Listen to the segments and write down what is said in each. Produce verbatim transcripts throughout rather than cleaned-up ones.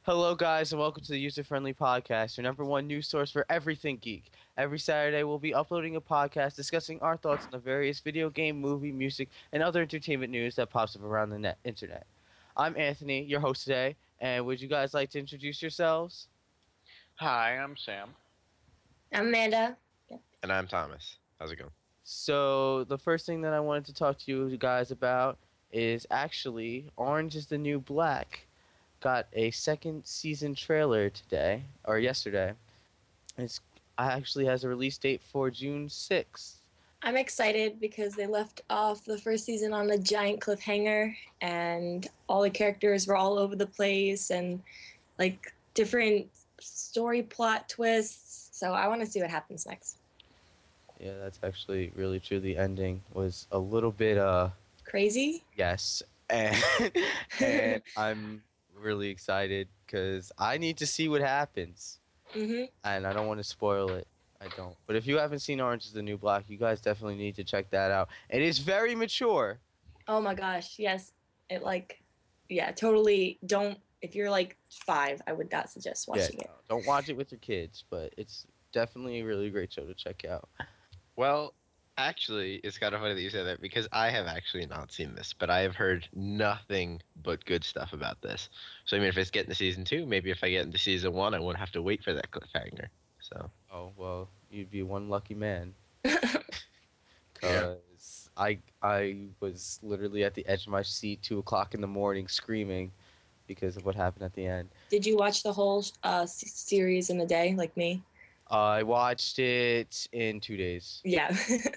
Hello, guys, and welcome to the User Friendly Podcast, your number one news source for everything geek. Every Saturday, we'll be uploading a podcast discussing our thoughts on the various video game, movie, music, and other entertainment news that pops up around the net internet. I'm Anthony, your host today, and would you guys like to introduce yourselves? Hi, I'm Sam. I'm Amanda. And I'm Thomas. How's it going? So, the first thing that I wanted to talk to you guys about is actually Orange is the New Black. Got a second season trailer today, or yesterday. It's actually has a release date for June sixth. I'm excited because they left off the first season on a giant cliffhanger, and all the characters were all over the place, and like different story plot twists. So I want to see what happens next. Yeah, that's actually really true. The ending was a little bit, uh... Crazy? Yes. And, and I'm really excited because I need to see what happens. Mm-hmm. And I don't want to spoil it. I don't. But if you haven't seen Orange is the New Black, you guys definitely need to check that out. It is very mature. Oh my gosh, yes. It like, yeah, totally don't, if you're like five, I would not suggest watching yeah, it. No, don't watch it with your kids, but it's definitely a really great show to check out. Well, actually, it's kind of funny that you said that because I have actually not seen this, but I have heard nothing but good stuff about this. So, I mean, if it's getting to season two, maybe if I get into season one, I won't have to wait for that cliffhanger. So. Oh, well, you'd be one lucky man. Yeah. Because I, I was literally at the edge of my seat, two o'clock in the morning, screaming because of what happened at the end. Did you watch the whole uh, s- series in a day, like me? I watched it in two days. Yeah.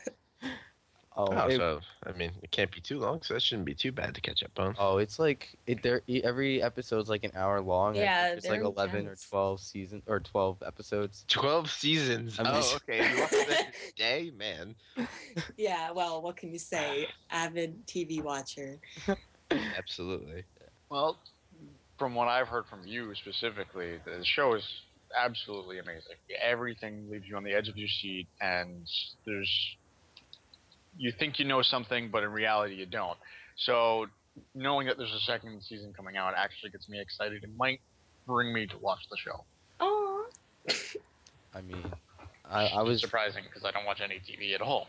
Oh, Oh, it- so, I mean, it can't be too long, so that shouldn't be too bad to catch up on. oh, it's like it. There, every episode's like an hour long. Yeah, it's like they're eleven intense. or twelve season or twelve episodes. twelve seasons. I mean- Oh, okay. You watched that in a day? Man. Yeah, well, what can you say? Avid T V watcher. Absolutely. Well, from what I've heard from you specifically, the show is absolutely amazing. Everything leaves you on the edge of your seat, and there's you think you know something, but in reality you don't. So knowing that there's a second season coming out actually gets me excited. It might bring me to watch the show. Oh. I mean, I, I was. surprising because I don't watch any T V at all.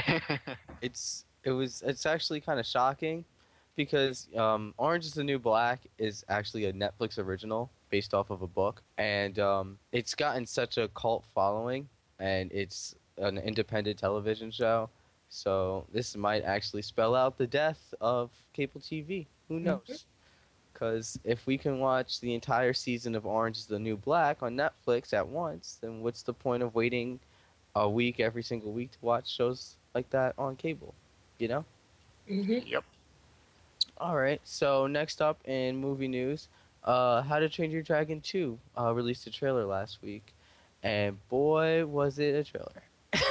It's it was it's actually kind of shocking because um, Orange is the New Black is actually a Netflix original based off of a book, and um, it's gotten such a cult following, and it's an independent television show. So this might actually spell out the death of cable T V. Who knows? Because if we can watch the entire season of Orange is the New Black on Netflix at once, then what's the point of waiting a week every single week to watch shows like that on cable? You know? Mm-hmm. Yep. All right. So next up in movie news, uh, How to Train Your Dragon two uh, released a trailer last week, and boy was it a trailer.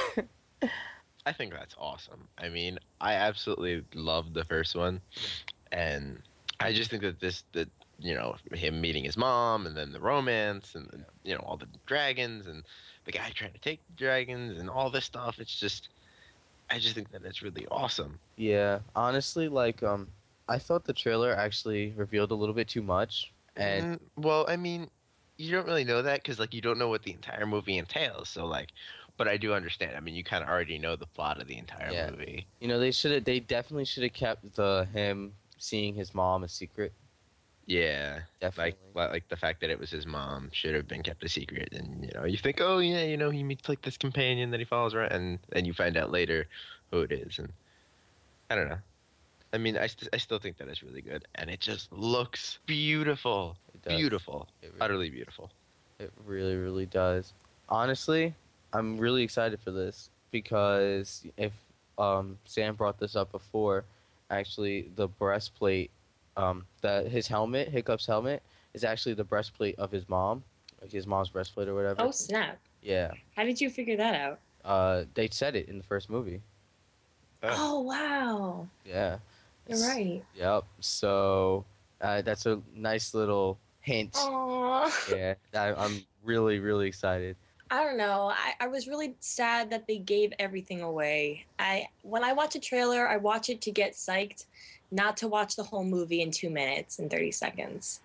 I think that's awesome. I mean, I absolutely loved the first one, and I just think that this, that you know, him meeting his mom, and then the romance, and then, you know, all the dragons, and the guy trying to take the dragons, and all this stuff. It's just, I just think that it's really awesome. Yeah, honestly, like um, I thought the trailer actually revealed a little bit too much, and Mm, well, I mean, you don't really know that because like you don't know what the entire movie entails. So like, but I do understand. I mean, you kind of already know the plot of the entire Yeah. movie. you know they should have, they definitely should have kept the him seeing his mom a secret. Yeah, Definitely. like like like the fact that it was his mom should have been kept a secret. And you know, you think, oh yeah, you know, he meets like this companion that he follows around, and and you find out later who it is. And I don't know. I mean, I, st- I still think that it's really good, and it just looks beautiful, It does. beautiful, It really- utterly beautiful. It really, really does. Honestly, I'm really excited for this because if um, Sam brought this up before, actually the breastplate, um, that his helmet, Hiccup's helmet, is actually the breastplate of his mom, like his mom's breastplate or whatever. Oh, snap. Yeah. How did you figure that out? Uh, they said it in the first movie. Oh, wow. Yeah. You're right. Yep. So uh, that's a nice little hint. Aww. Yeah. I, I'm really, really excited. I don't know. I, I was really sad that they gave everything away. I when I watch a trailer, I watch it to get psyched, not to watch the whole movie in two minutes and thirty seconds.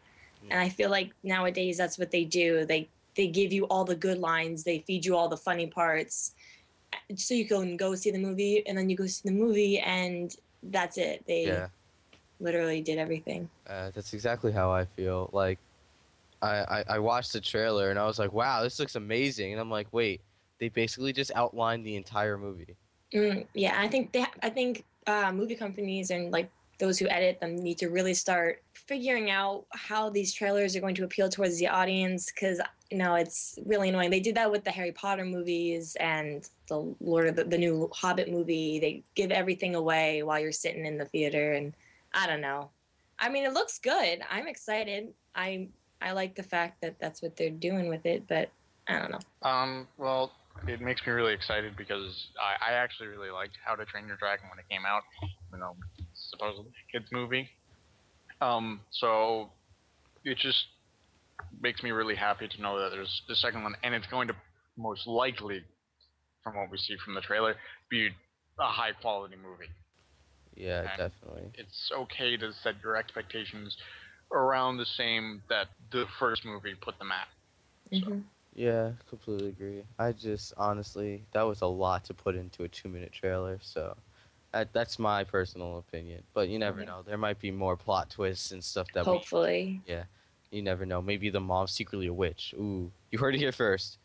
And I feel like nowadays that's what they do. They they give you all the good lines. They feed you all the funny parts, so you can go see the movie, and then you go see the movie, and that's it. They Yeah. literally did everything. Uh, that's exactly how I feel. Like, I, I, I watched the trailer and I was like, wow, this looks amazing. And I'm like, wait, they basically just outlined the entire movie. Mm, yeah, I think they. I think uh, movie companies and like those who edit them need to really start figuring out how these trailers are going to appeal towards the audience, because you know it's really annoying. They did that with the Harry Potter movies and the Lord of the, the new Hobbit movie. They give everything away while you're sitting in the theater, and I don't know. I mean, it looks good. I'm excited. I I like the fact that that's what they're doing with it, but I don't know. Um, well, it makes me really excited because I, I actually really liked How to Train Your Dragon when it came out, you know, supposedly a kids movie. Um, so it just makes me really happy to know that there's the second one, and it's going to most likely, from what we see from the trailer, be a high quality movie. Yeah, And definitely. It's okay to set your expectations around the same that the first movie put them at. So. Mm-hmm. Yeah, completely agree. I just, honestly, that was a lot to put into a two-minute trailer, so that, that's my personal opinion. But you never Yeah. know. There might be more plot twists and stuff that Hopefully. we... Yeah, you never know. Maybe the mom's secretly a witch. Ooh, you heard it here first.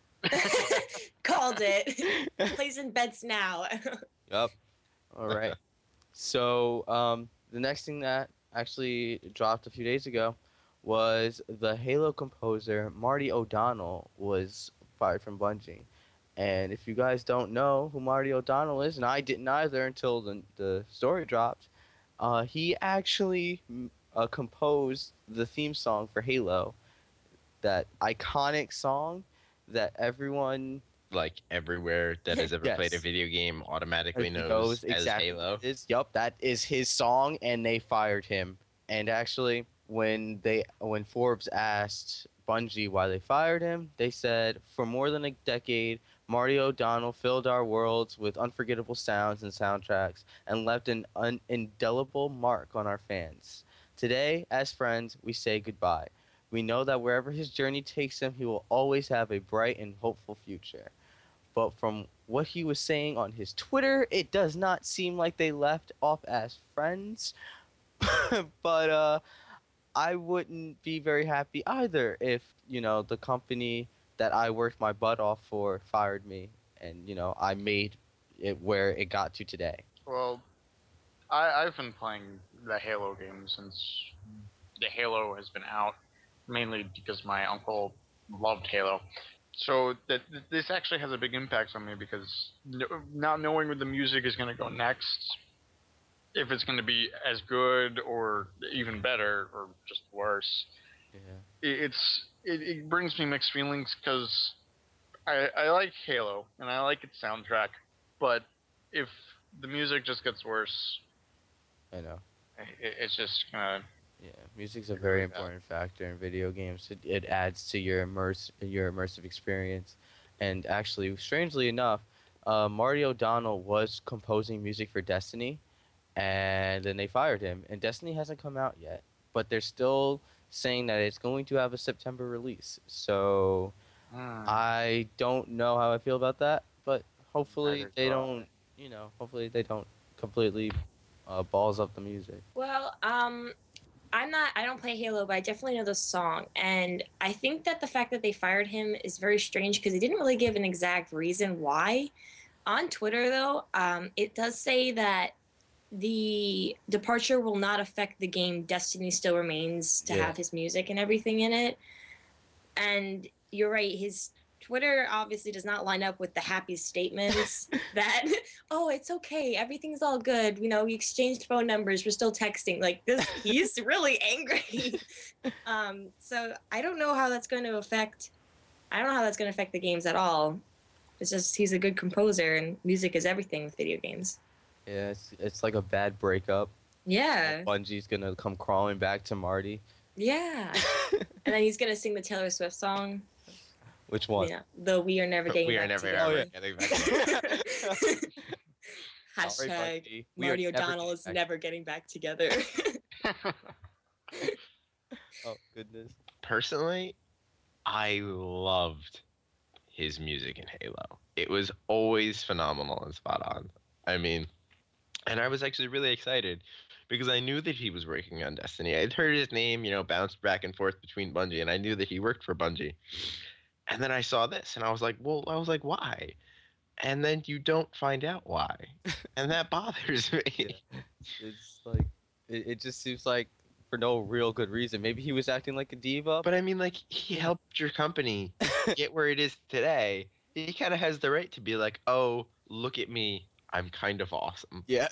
Called it. Placing bets now. Yep. All right. So, um, the next thing that actually dropped a few days ago was the Halo composer Marty O'Donnell was fired from Bungie. And if you guys don't know who Marty O'Donnell is, and I didn't either until the, the story dropped, uh, he actually mm, uh, composed the theme song for Halo, that iconic song that everyone Like everywhere that has ever played a Yes. video game automatically knows, knows as exactly Halo. what it is. Yup, that is his song, and they fired him. And actually, when they when Forbes asked Bungie why they fired him, they said, for more than a decade, Marty O'Donnell filled our worlds with unforgettable sounds and soundtracks and left an un- indelible mark on our fans. Today, as friends, we say goodbye. We know that wherever his journey takes him, he will always have a bright and hopeful future. But from what he was saying on his Twitter, it does not seem like they left off as friends. But uh, I wouldn't be very happy either if, you know, the company that I worked my butt off for fired me and, you know, I made it where it got to today. Well, I, I've been playing the Halo game since the Halo has been out, mainly because my uncle loved Halo. So that th- this actually has a big impact on me because no, not knowing where the music is going to go next, if it's going to be as good or even better or just worse, Yeah. it, it's it, it brings me mixed feelings because I, I like Halo and I like its soundtrack, but if the music just gets worse, I know. it, it's just gonna. Yeah, music's a It very really does. important factor in video games. It, it adds to your immerse your immersive experience. And actually, strangely enough, uh, Marty O'Donnell was composing music for Destiny, and then they fired him. And Destiny hasn't come out yet, but they're still saying that it's going to have a September release. So Hmm. I don't know how I feel about that, but hopefully Neither they do I. don't, you know, hopefully they don't completely uh, balls up the music. Well, um, I'm not. I don't play Halo, but I definitely know the song, and I think that the fact that they fired him is very strange because they didn't really give an exact reason why. On Twitter, though, um, it does say that the departure will not affect the game. Destiny still remains to Yeah. have his music and everything in it. And you're right, his Twitter obviously does not line up with the happy statements that, oh, it's okay, everything's all good. You know, we exchanged phone numbers, we're still texting. Like this, he's really angry. um, so I don't know how that's going to affect. I don't know how that's going to affect the games at all. It's just he's a good composer, and music is everything with video games. Yeah, it's, it's like a bad breakup. Yeah, Bungie's gonna come crawling back to Marty. yeah. And then he's gonna sing the Taylor Swift song. Which one? Yeah, the "We Are Never Getting we Back are never Together." ever getting back together. Sorry, Hashtag Bungie. We are Marty never O'Donnell getting is back- never getting back together. Oh goodness. Personally, I loved his music in Halo. It was always phenomenal and spot on. I mean, and I was actually really excited because I knew that he was working on Destiny. I'd heard his name, you know, bounced back and forth between Bungie, and I knew that he worked for Bungie. And then I saw this, and I was like, well, I was like, why? And then you don't find out why, and that bothers me. Yeah. It's like it, it just seems like for no real good reason. Maybe he was acting like a diva. But I mean, like, he helped your company get where it is today. He kind of has the right to be like, oh, look at me, I'm kind of awesome. Yeah.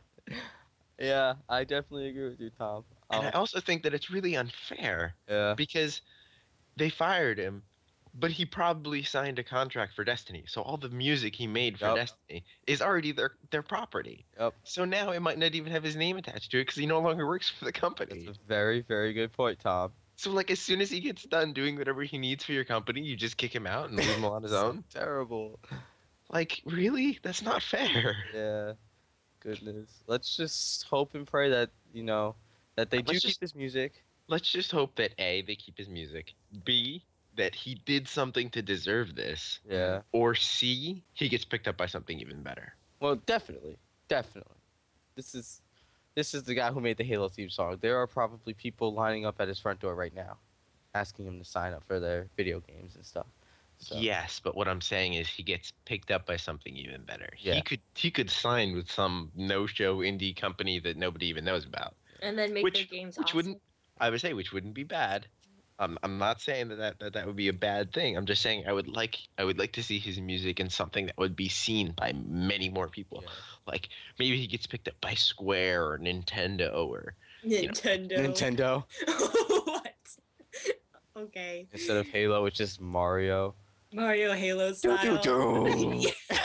Yeah, I definitely agree with you, Tom. And I Um, also think that it's really unfair yeah. because they fired him, but he probably signed a contract for Destiny. So all the music he made for Yup. Destiny is already their their property. Yep. So now it might not even have his name attached to it because he no longer works for the company. That's a very, very good point, Tom. So like as soon as he gets done doing whatever he needs for your company, you just kick him out and leave him on his So own. terrible. Like really? That's not fair. Yeah. Goodness. Let's just hope and pray that, you know, that they Let's do just- keep this music. Let's just hope that A, they keep his music. B, that he did something to deserve this. Yeah. Or C, he gets picked up by something even better. Well, definitely. Definitely. This is this is the guy who made the Halo theme song. There are probably people lining up at his front door right now asking him to sign up for their video games and stuff. So, Yes, but what I'm saying is he gets picked up by something even better. Yeah. He could he could sign with some no-show indie company that nobody even knows about. And then make Which- their games which awesome. wouldn't- I would say which wouldn't be bad. Um, I'm not saying that that, that that would be a bad thing. I'm just saying I would like I would like to see his music in something that would be seen by many more people. yeah. Like maybe he gets picked up by Square or Nintendo or know, Nintendo. Nintendo What? Okay. instead of Halo, it's just Mario. Mario Halo style. do.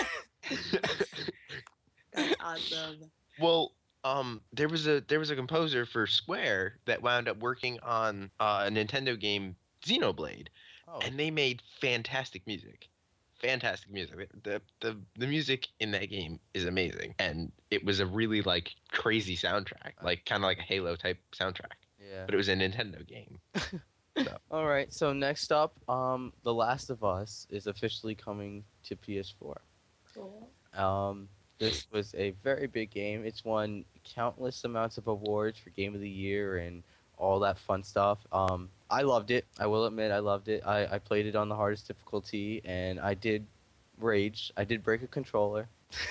That's awesome. well, um, there was a there was a composer for Square that wound up working on uh, a Nintendo game, Xenoblade, Oh, and they made fantastic music. Fantastic music. The, the the music in that game is amazing, and it was a really like crazy soundtrack, like kind of like a Halo type soundtrack, yeah. but it was a Nintendo game. All right. So next up, um, The Last of Us is officially coming to P S four. Cool. Um, this was a very big game. It's won countless amounts of awards for Game of the Year and all that fun stuff. Um, I loved it. I will admit I loved it. I, I played it on the hardest difficulty, and I did rage. I did break a controller.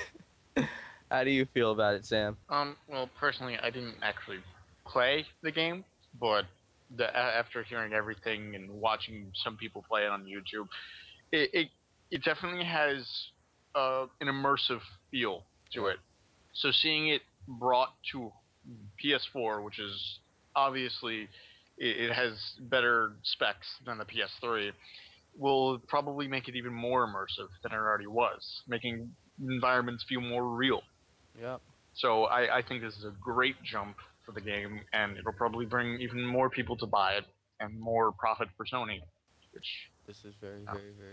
How do you feel about it, Sam? Um, well, personally, I didn't actually play the game, but the, a- after hearing everything and watching some people play it on YouTube, it it, it definitely has uh, an immersive feel to it. So seeing it brought to P S four, which is obviously it, it has better specs than the P S three, will probably make it even more immersive than it already was, making environments feel more real. Yep. So I, I think this is a great jump for the game, and it'll probably bring even more people to buy it and more profit for Sony. Which This is very, very, very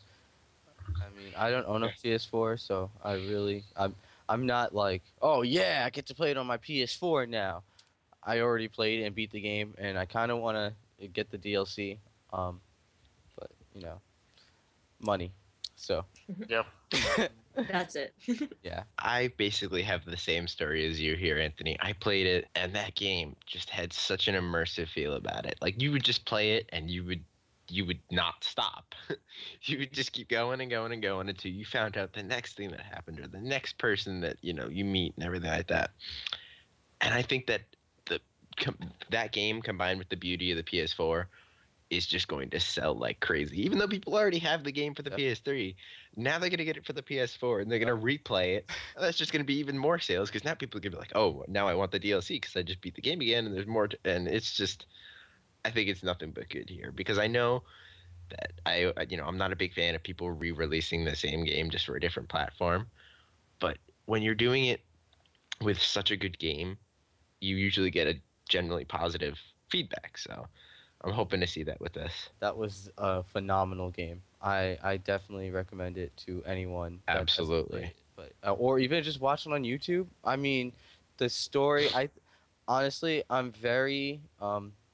true. I mean, I don't own a P S four, so I really, I'm, I'm not like, oh yeah, I get to play it on my P S four now. I already played and beat the game, and I kind of want to get the D L C, um, but you know, money. So yep, That's it. yeah, I basically have the same story as you here, Anthony. I played it, and that game just had such an immersive feel about it. Like you would just play it, and you would you would not stop. You would just keep going and going and going until you found out the next thing that happened or the next person that you know you meet and everything like that. And I think that the com- that game combined with the beauty of the P S four is just going to sell like crazy. Even though people already have the game for the Yep. P S three, now they're going to get it for the P S four and they're going to replay it. And that's just going to be even more sales because now people are going to be like, oh, now I want the D L C because I just beat the game again and there's more. To, and it's just, I think it's nothing but good here because I know that I, you know, I'm not a big fan of people re-releasing the same game just for a different platform. But when you're doing it with such a good game, you usually get a generally positive feedback. So I'm hoping to see that with this. that was a phenomenal game. I, I definitely recommend it to anyone. that hasn't Absolutely. played it, but uh, or even just watch it on YouTube. I mean, the story. I honestly, I'm very um,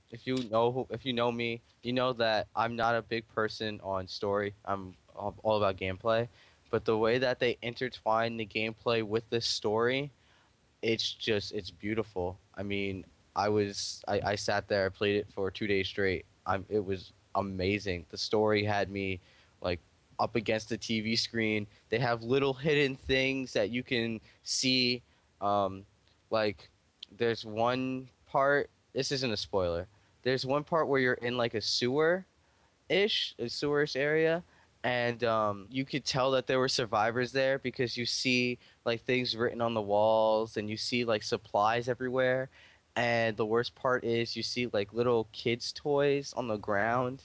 if you know who- if you know me, you know that I'm not a big person on story. I'm all all about gameplay. But the way that they intertwine the gameplay with the story, it's just it's beautiful. I mean, I was I, I sat there, I played it for two days straight. I'm it was amazing. The story had me like up against the T V screen. They have little hidden things that you can see. Um, like there's one part. This isn't a spoiler. There's one part where you're in like a sewer ish, a sewerish area, and um, you could tell that there were survivors there because you see like things written on the walls and you see like supplies everywhere. And the worst part is you see like little kids' toys on the ground,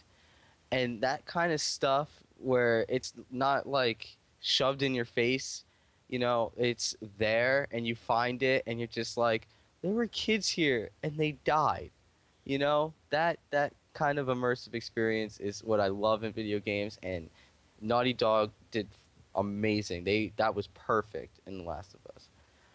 and that kind of stuff where it's not like shoved in your face, you know, it's there and you find it and you're just like, there were kids here and they died. You know, that that kind of immersive experience is what I love in video games, and Naughty Dog did amazing. They that was perfect in The Last of Us.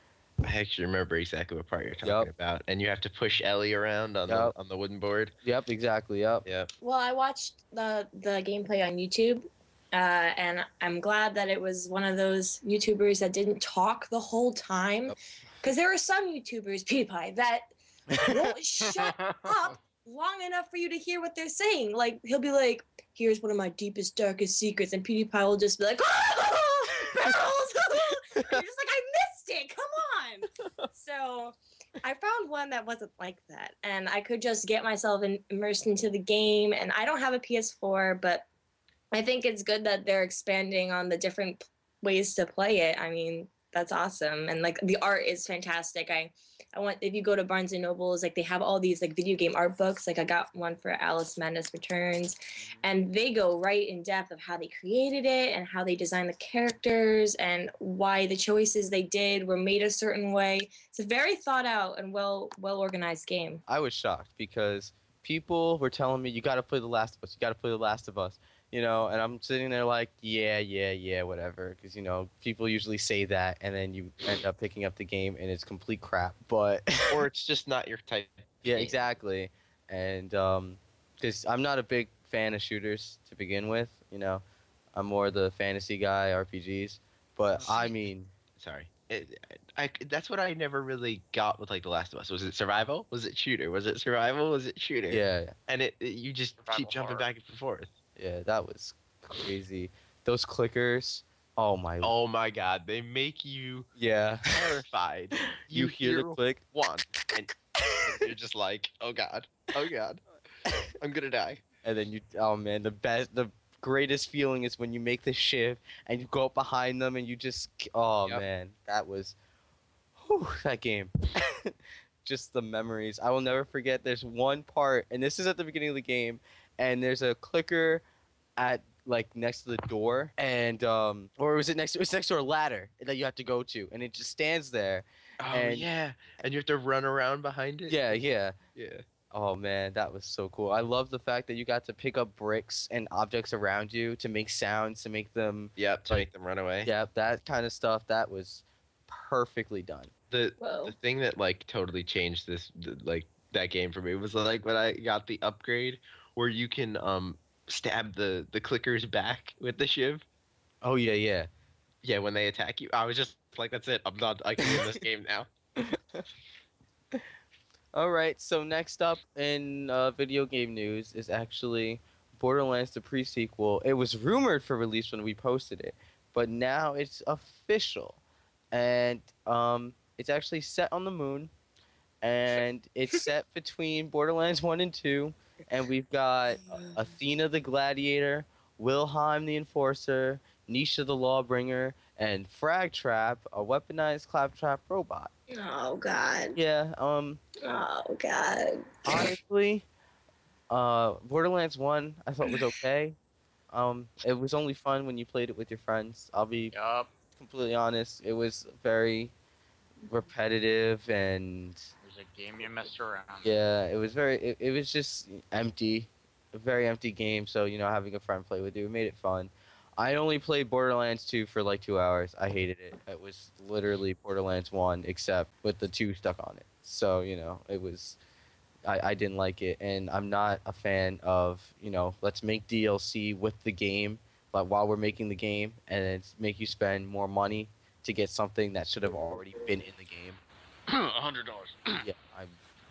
I actually remember exactly what part you're talking Yep. about, and you have to push Ellie around on Yep. the on the wooden board. Yep, exactly. Yep. Yep. Well, I watched the the gameplay on YouTube, uh, and I'm glad that it was one of those YouTubers that didn't talk the whole time, because there are some YouTubers, PewDiePie, that won't shut up long enough for you to hear what they're saying. Like he'll be like, "Here's one of my deepest, darkest secrets," and PewDiePie will just be like, "Oh, barrels!" And you're just like, "I missed it. Come on!" So I found one that wasn't like that, and I could just get myself in, immersed into the game. And I don't have a P S four, but I think it's good that they're expanding on the different ways to play it. I mean, that's awesome, and like the art is fantastic. I, I want if you go to Barnes and Nobles, like they have all these like video game art books. Like I got one for Alice Madness Returns, and they go right in depth of how they created it and how they designed the characters and why the choices they did were made a certain way. It's a very thought out and well well organized game. I was shocked because people were telling me you got to play The Last of Us. You got to play The Last of Us. You know, and I'm sitting there like, yeah, yeah, yeah, whatever. Because you know, people usually say that, and then you end up picking up the game, and it's complete crap. But Or it's just not your type. of yeah, game. exactly. And um, because I'm not a big fan of shooters to begin with. You know, I'm more the fantasy guy, R P Gs. But I mean, Sorry. It, I, that's what I never really got with like The Last of Us. Was it survival? Was it shooter? Was it survival? Was it shooter? yeah, And it, it- you just Survival keep jumping horror. back and forth. yeah, that was crazy. Those clickers. Oh my. Oh my god, they make you Yeah. terrified. You hear the click. one, and, and you're just like, oh god, oh god, I'm gonna die. And then you, oh man, the best, the greatest feeling is when you make the shift and you go up behind them and you just, oh Yep. man, that was, whew, that game. Just the memories. I will never forget. There's one part, and this is at the beginning of the game, and there's a clicker at like next to the door, and um, or was it next? It was next to a ladder that you have to go to, and it just stands there. Oh And- yeah, and you have to run around behind it. Yeah, yeah. yeah. Oh man, that was so cool. I love the fact that you got to pick up bricks and objects around you to make sounds, to make them, Yep, to Like- make them run away. yeah, that kind of stuff. That was perfectly done. The Whoa. the thing that like totally changed this the, like that game for me was like when I got the upgrade where you can um stab the the clickers back with the shiv. Oh yeah, yeah. Yeah, when they attack you, I was just like, that's it. I'm not. I can win this game now. All right. So next up in uh, video game news is actually Borderlands the pre-sequel. It was rumored for release when we posted it, but now it's official, and um, it's actually set on the moon, and it's set between Borderlands one and two, and we've got Athena the Gladiator, Wilhelm the Enforcer, Nisha the Lawbringer, and Fragtrap, a weaponized claptrap robot. Oh god. Yeah, um, Oh god. honestly, uh, Borderlands one I thought was okay. Um, it was only fun when you played it with your friends. I'll be Yup. completely honest. It was very repetitive and It was a game you messed around. yeah, it was very. It, it was just empty, a very empty game. So you know, having a friend play with you, it made it fun. I only played Borderlands two for like two hours. I hated it. It was literally Borderlands one, except with the two stuck on it. So you know, it was. I, I didn't like it, and I'm not a fan of, you know, let's make D L C with the game, like while we're making the game, and it's make you spend more money to get something that should have already been in the game. A hundred dollars. Yeah, I'm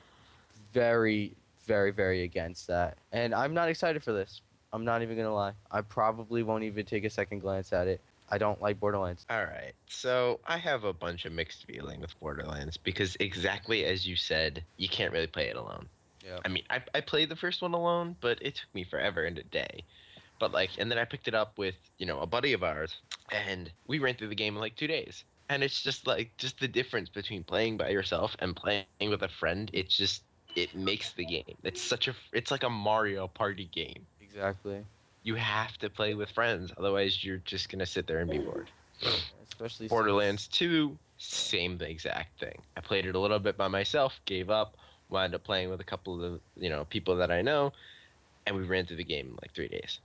very, very, very against that, and I'm not excited for this. I'm not even gonna lie. I probably won't even take a second glance at it. I don't like Borderlands. All right. So I have a bunch of mixed feeling with Borderlands because exactly as you said, you can't really play it alone. Yeah. I mean, I, I played the first one alone, but it took me forever and a day. But like, and then I picked it up with, you know, a buddy of ours, and we ran through the game in like two days. And it's just like, just the difference between playing by yourself and playing with a friend. It's just, it makes the game. It's such a, it's like a Mario Party game. Exactly. You have to play with friends, otherwise you're just gonna sit there and be bored. Especially Borderlands two, same exact thing. I played it a little bit by myself, gave up, wound up playing with a couple of, you know, people that I know, and we ran through the game in like three days.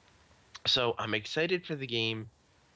So I'm excited for the game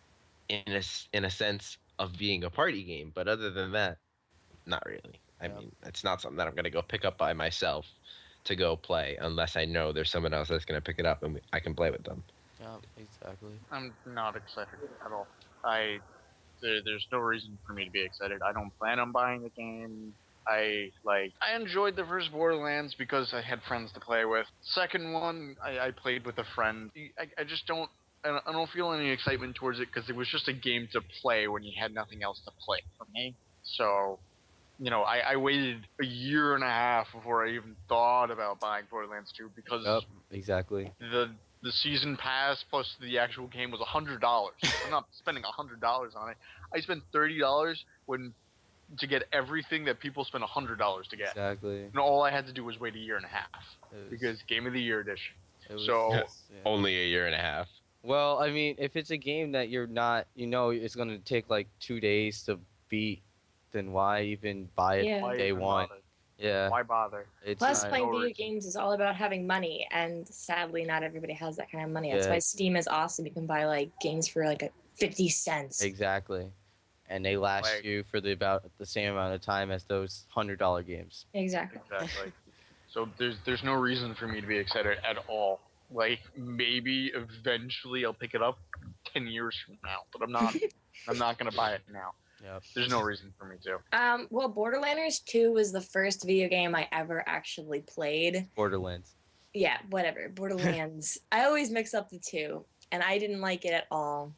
in a, s- in a sense of being a party game, but other than that, not really. I Yeah. mean, it's not something that I'm gonna go pick up by myself to go play unless I know there's someone else that's gonna pick it up and we, I can play with them. Yeah, exactly. I'm not excited at all. I there, there's no reason for me to be excited. I don't plan on buying the game. I like I enjoyed the first Borderlands because I had friends to play with. Second one, I, I played with a friend. I, I just don't I don't- I don't feel any excitement towards it because it was just a game to play when you had nothing else to play for me. So, you know, I, I waited a year and a half before I even thought about buying Borderlands two because Yep, exactly. the the season pass plus the actual game was a hundred dollars. I'm not spending a hundred dollars on it. I spent thirty dollars when to get everything that people spend a hundred dollars to get. Exactly. And all I had to do was wait a year and a half It was- because Game of the Year edition. it was so- just- yeah. Only a year and a half. Well, I mean, if it's a game that you're not, you know, it's going to take like two days to beat, then why even buy it Yeah. Why day even one? bother? Yeah, Why bother? it's Plus, not, playing no video reason. games is all about having money, and sadly, not everybody has that kind of money. That's Yeah. why Steam is awesome. You can buy like games for like a fifty cents. exactly, and they last Like- you for the about the same amount of time as those hundred dollar games. Exactly. Exactly. So there's there's no reason for me to be excited at all. Like maybe eventually I'll pick it up ten years from now, but I'm not. I'm not gonna buy it now. Yep. There's no reason for me to. Um, well, Borderlanders two was the first video game I ever actually played. Borderlands. Yeah, whatever. Borderlands. I always mix up the two, and I didn't like it at all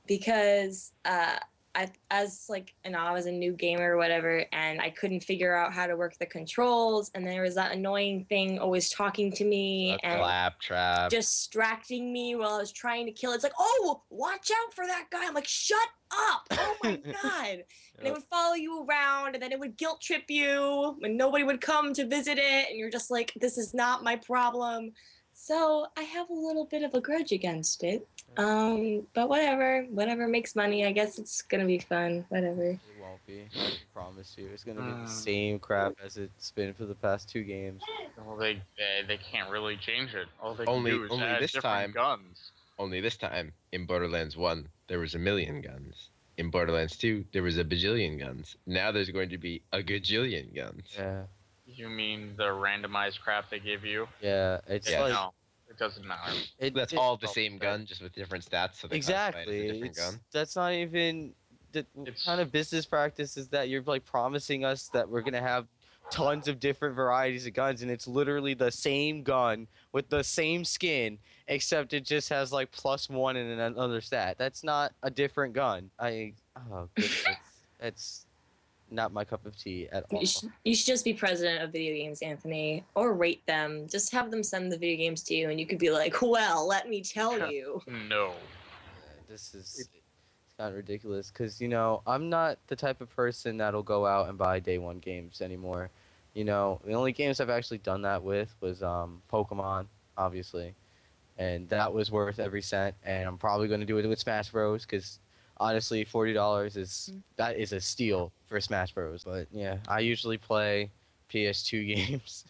because uh, I, as like, you know, I was a new gamer or whatever, and I couldn't figure out how to work the controls, and there was that annoying thing always talking to me That's and Claptrap. distracting me while I was trying to kill. It's like, oh, watch out for that guy. I'm like, shut up. Oh my god. And it Yep. would follow you around, and then it would guilt trip you, and nobody would come to visit it, and you're just like, this is not my problem. So I have a little bit of a grudge against it. Um, but whatever, whatever makes money. I guess it's gonna be fun. Whatever. It won't be. I can promise you. It's gonna be Um, the same crap as it's been for the past two games. Well, they they, they can't really change it. All they Only- can do is only add this different time. guns. Only this time, in Borderlands one, there was a million guns. In Borderlands two, there was a bajillion guns. Now there's going to be a gajillion guns. Yeah, You mean the randomized crap they give you? yeah. It's Yeah, like no, it doesn't matter. it, That's it- all the oh, same okay. gun, just with different stats. So they classify it as a exactly. different It's, gun. that's not even the what It's- kind of business practice is that you're like promising us that we're gonna have tons of different varieties of guns, and it's literally the same gun with the same skin, except it just has like plus one and another stat. That's not a different gun. I oh goodness, it's not my cup of tea at all. You should, you should just be president of video games, Anthony, or rate them. Just have them send the video games to you, and you could be like, well, let me tell you. No. Yeah, this is it's kind of ridiculous because you know I'm not the type of person that'll go out and buy day one games anymore. You know, the only games I've actually done that with was um, Pokemon, obviously, and that was worth every cent. And I'm probably going to do it with Smash Bros. Because honestly, forty dollars is that is a steal for Smash Bros. But yeah, I usually play P S two games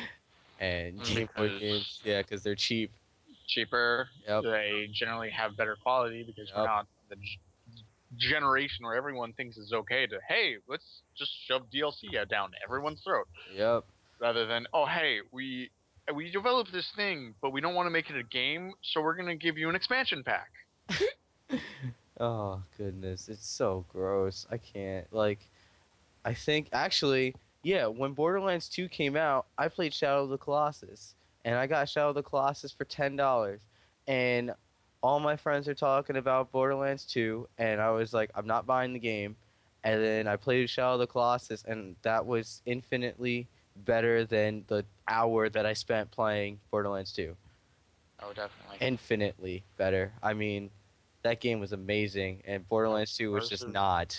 and Mm, Game Boy because- games. Yeah, because they're cheap. Cheaper. Yep. They generally have better quality because we're Yep. not the g- generation where everyone thinks it's okay to, hey, let's just shove D L C down everyone's throat. Yep. rather than, oh hey, we we developed this thing, but we don't want to make it a game, so we're gonna give you an expansion pack. Oh goodness, it's so gross. I can't like. I think actually, yeah, when Borderlands two came out, I played Shadow of the Colossus, and I got Shadow of the Colossus for ten dollars, and all my friends are talking about Borderlands two, and I was like, I'm not buying the game, and then I played Shadow of the Colossus, and that was infinitely better than the hour that I spent playing Borderlands two. Oh, definitely. Infinitely better. I mean, that game was amazing, and Borderlands two was just Immersive. not.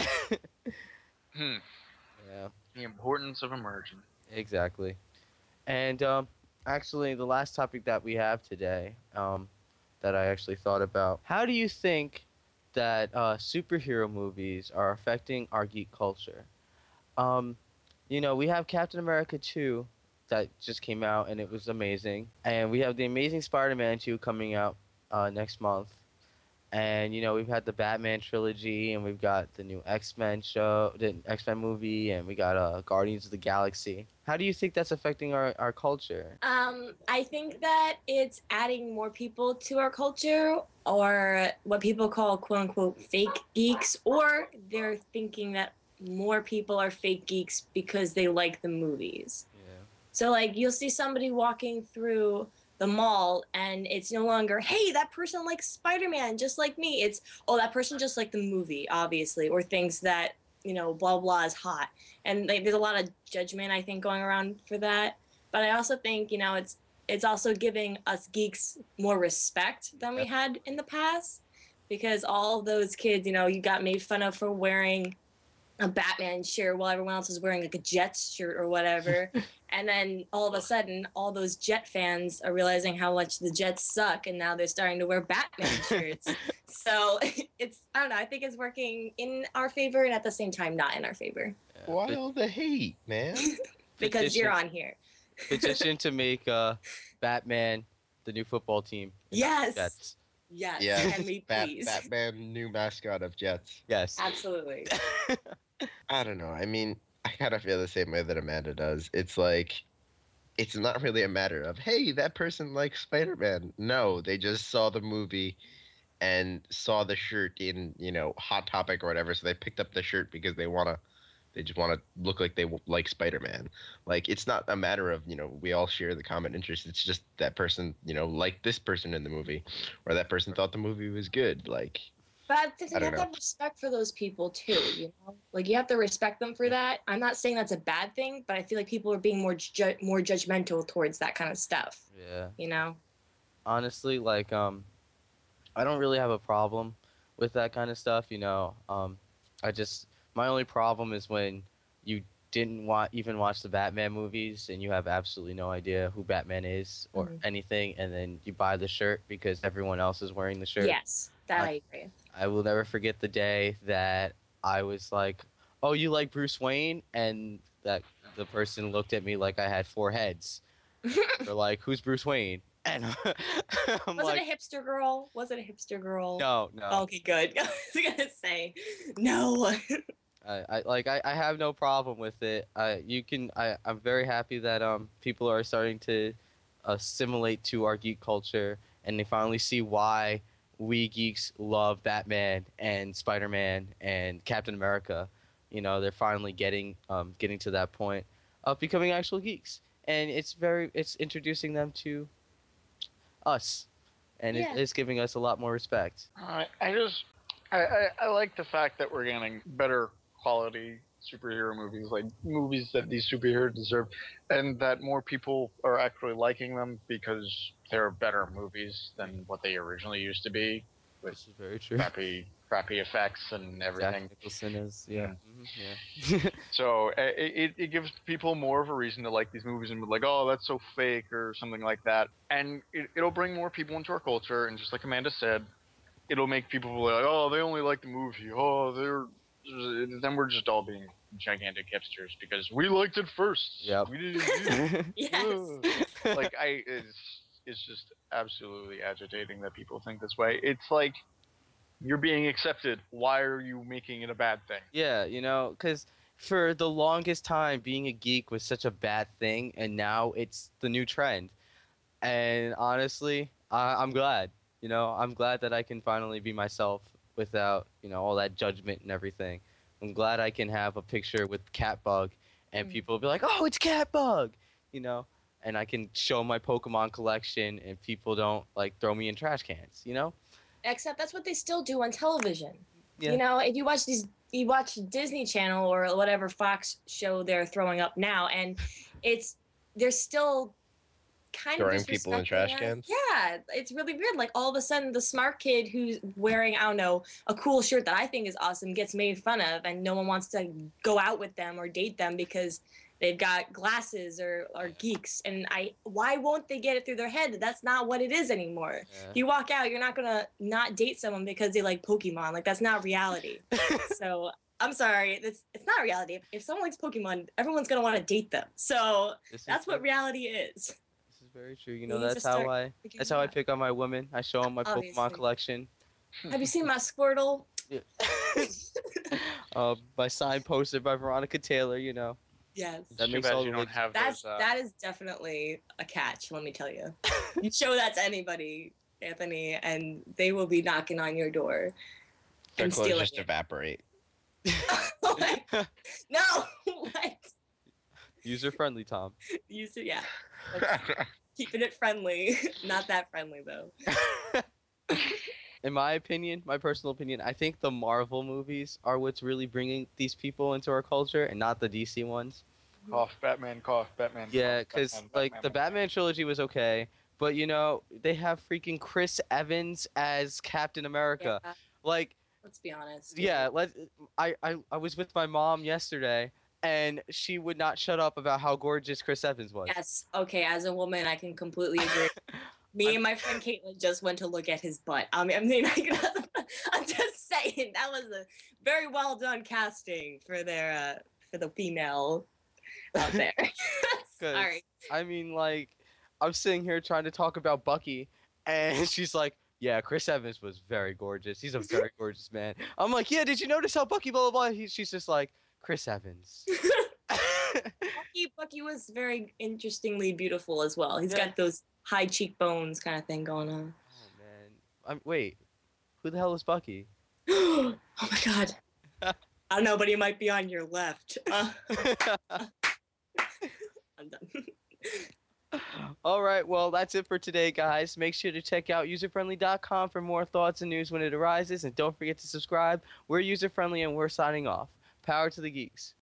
Hmm. Yeah. The importance of immersion. Exactly. And um, actually, the last topic that we have today, um, that I actually thought about, how do you think that uh, superhero movies are affecting our geek culture? Um, you know, we have Captain America two that just came out and it was amazing, and we have the Amazing Spider-Man two coming out uh, next month. And you know we've had the Batman trilogy, and we've got the new X Men show, the X Men movie, and we got uh, Guardians of the Galaxy. How do you think that's affecting our, our culture? Um, I think that it's adding more people to our culture, or what people call quote unquote fake geeks, or they're thinking that more people are fake geeks because they like the movies. Yeah. So, like, you'll see somebody walking through the mall, and it's no longer, hey, that person likes Spider Man just like me. It's, oh, that person just liked the movie, obviously, or thinks that, you know, blah, blah is hot. And like, there's a lot of judgment, I think, going around for that. But I also think, you know, it's it's also giving us geeks more respect than we had in the past, because all of those kids, you know, you got made fun of for wearing a Batman shirt while everyone else was wearing like a Jets shirt or whatever. And then all of a sudden, all those Jet fans are realizing how much the Jets suck, and now they're starting to wear Batman shirts. So it's, I don't know, I think it's working in our favor and at the same time not in our favor. Yeah. Why Pe- all the hate, man? Because petition, you're on here. petition to make uh, Batman the new football team. and not Yes. Jets. Yes. Yeah, Can we Bat- please? Batman, new mascot of Jets. Yes. Absolutely. I don't know. I mean, I kind of feel the same way that Amanda does. It's like, it's not really a matter of, hey, that person likes Spider-Man. No, they just saw the movie and saw the shirt in, you know, Hot Topic or whatever, so they picked up the shirt because they want to, they just want to look like they w- like Spider-Man. Like, it's not a matter of, you know, we all share the common interest. It's just that person, you know, liked this person in the movie, or that person thought the movie was good. Like, But I think I you don't have to know. have respect for those people too, you know? Like, you have to respect them for that. I'm not saying that's a bad thing, but I feel like people are being more ju- more judgmental towards that kind of stuff, Yeah. you know? Honestly, like um, I don't really have a problem with that kind of stuff. You know, um, I just my only problem is when you didn't want even watch the Batman movies and you have absolutely no idea who Batman is or Mhm. anything, and then you buy the shirt because everyone else is wearing the shirt. Yes, that I- I agree. I will never forget the day that I was like, "Oh, you like Bruce Wayne?" and that the person looked at me like I had four heads. They're like, "Who's Bruce Wayne?" And I'm Was like, it a hipster girl? Was it a hipster girl? "No, no." Okay, good. I was gonna say, no. I, I like I, I have no problem with it. I you can I I'm very happy that um people are starting to assimilate to our geek culture, and they finally see why we geeks love Batman and Spider-Man and Captain America. You know, they're finally getting um getting to that point of becoming actual geeks. And it's very it's introducing them to us, and it, Yeah. it's giving us a lot more respect. I I just I, I, I like the fact that we're getting better quality superhero movies, like movies that these superheroes deserve, and that more people are actually liking them because they're better movies than what they originally used to be, with This is very true. crappy crappy effects and Jack everything. Nicholson is yeah. Mm. Mhm, yeah. So uh, it, it, it gives people more of a reason to like these movies and be like, oh, that's so fake or something like that. And it, it'll bring more people into our culture. And just like Amanda said, it'll make people be like, oh, they only like the movie. Oh, they're. Then we're just all being gigantic hipsters because we liked it first. Yep. We didn't. Yes. Like I, it's it's just absolutely agitating that people think this way. It's like you're being accepted. Why are you making it a bad thing? Yeah, you know, because for the longest time, being a geek was such a bad thing, and now it's the new trend. And honestly, I, I'm glad. You know, I'm glad that I can finally be myself without, you know, all that judgment and everything. I'm glad I can have a picture with Catbug, and Mm. people will be like, "Oh, it's Catbug," you know, and I can show my Pokemon collection, and people don't like throw me in trash cans. You know? Except that's what they still do on television. Yeah. You know, if you watch these, you watch Disney Channel or whatever Fox show they're throwing up now, and it's they're still kind of Throwing people in trash disrespecting us. cans? Yeah, it's really weird. Like all of a sudden, the smart kid who's wearing, I don't know, a cool shirt that I think is awesome gets made fun of, and no one wants to go out with them or date them because they've got glasses or are geeks. And I, why won't they get it through their head that that's not what it is anymore? Yeah. If you walk out, you're not gonna not date someone because they like Pokemon. Like that's not reality. So I'm sorry, it's it's not reality. If, if someone likes Pokemon, everyone's gonna want to date them. So This is that's what very- reality is. This is very true. You know, We need that's to how start I. figuring That's it how I out. pick on my women. I show them my Pokemon Obviously. collection. Have you seen my Squirtle? Yeah. uh, my sign posted by Veronica Taylor. You know. Yes. That Too makes bad all you the don't ladies- have That's those. Uh, that is definitely a catch, let me tell you. You show that to anybody, Anthony, and they will be knocking on your door Their and clothes stealing just it. evaporate. Like, no, what? User friendly, Tom. You said, yeah. Keeping it friendly. Not that friendly though. In my opinion, my personal opinion, I think the Marvel movies are what's really bringing these people into our culture, and not the D C ones. cough, Batman, cough, Batman. Yeah, cough, because Batman, like Batman, the Batman trilogy was okay, but you know they have freaking Chris Evans as Captain America. Yeah, Like, let's be honest. yeah, let I, I I was with my mom yesterday, and she would not shut up about how gorgeous Chris Evans was. Yes. Okay. As a woman, I can completely agree. Me and my friend Caitlin just went to look at his butt. I mean, I mean, I'm just saying that was a very well done casting for their uh, for the female out there. 'Cause, Sorry. I mean, like, I'm sitting here trying to talk about Bucky, and she's like, "Yeah, Chris Evans was very gorgeous. He's a very gorgeous man." I'm like, "Yeah, did you notice how Bucky blah blah blah?" He, she's just like, "Chris Evans." Bucky, Bucky was very interestingly beautiful as well. He's Yeah. got those high cheekbones kind of thing going on. Oh man, I'm wait, who the hell is Bucky? Oh my god. I don't know, but he might be on your left. Uh, I'm done. All right, well, that's it for today, guys. Make sure to check out user friendly dot com for more thoughts and news when it arises, and don't forget to subscribe. We're user friendly, and we're signing off. Power to the geeks.